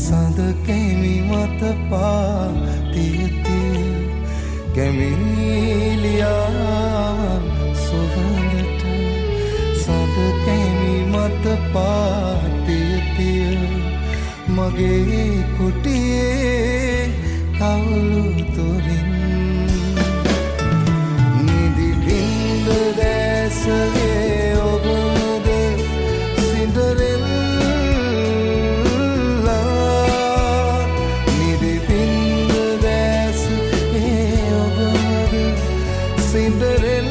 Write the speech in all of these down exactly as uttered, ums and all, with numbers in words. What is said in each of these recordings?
සඳ කැමි මත පාතිය තිය කැමිලියා සුවඳට සඳ කැමි මත පාතිය තිය මගේ කුටියේ කවුළු තොරින් නිදි බින්ද දැසගේ ඔබමද සින්ඩරෙල්ලා නිදි බින්ද දැසගේ ඔබමද සින්ඩරෙල්ලා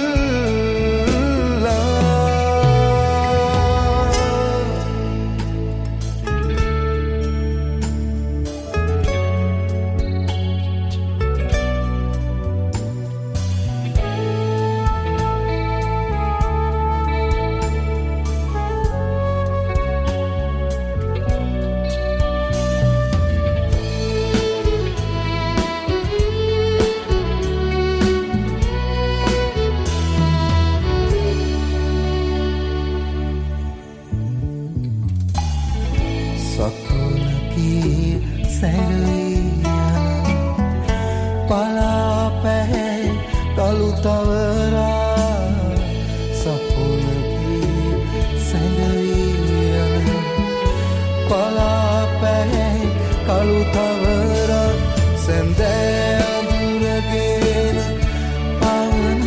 සකුණකී සැලුවියන පලා පැහැ කළු තවරා සකුණකී සැලුවියන පලා පැහැ කළු තවරා සැන්දෑ අඳුරගෙන පවන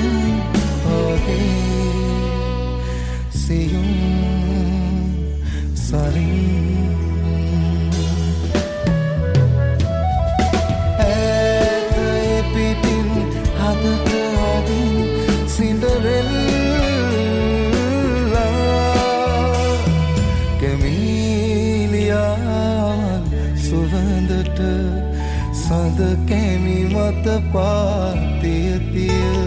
ඔහේ සියුම් සරින් සින්ඩරෙල්ලා කැමිලියා සුවඳට සඳ කැමි මත පාතිය තිය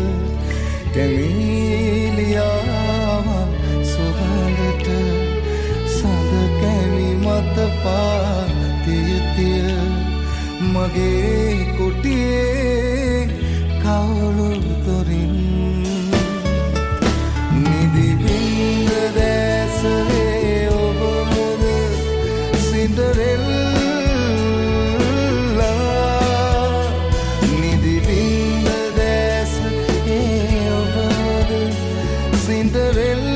කැමිලියා සුවඳට සඳ කැමි මත පාතිය තිය මගේ කුටියේ කවුළු තොරින් නිදි බින්ද දැසවේ ඔබමද සින්ඩරෙල්ලා නිදි බින්ද දැසවේ ඔබමද සින්ඩරෙල්ලා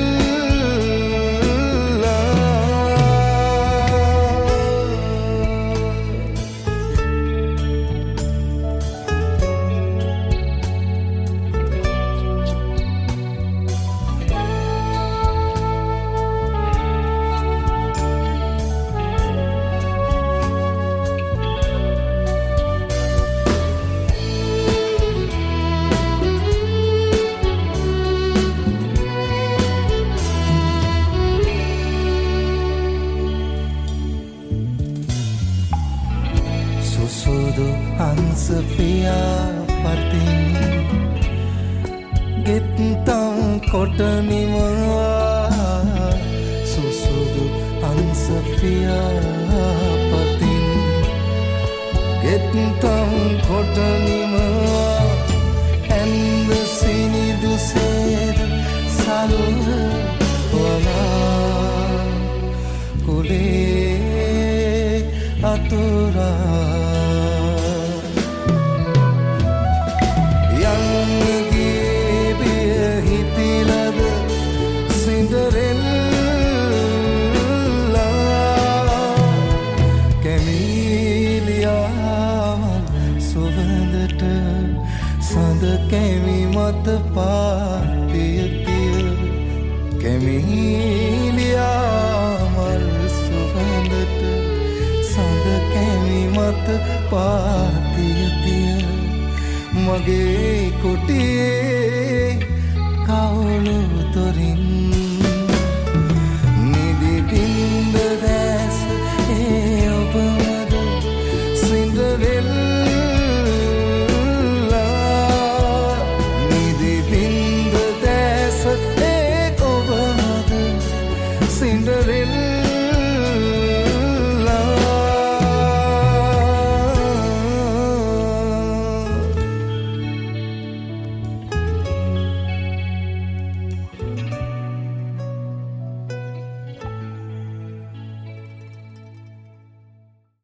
සුදු හංස පියාපතින් ගෙත්තම් කොට නිමවා සුසුදු හංස පියාපතින් ගෙත්තම් කොට නිමවා ඇන්ද සිනිදු සේද සලුව වලා කුලේ අතුරා සඳ කැමි මත පාතිය තිය කැමිලියා මල් සුවඳට සඳ කැමි මත පාතිය තිය මගේ කුටියේ කවුළු තොරින්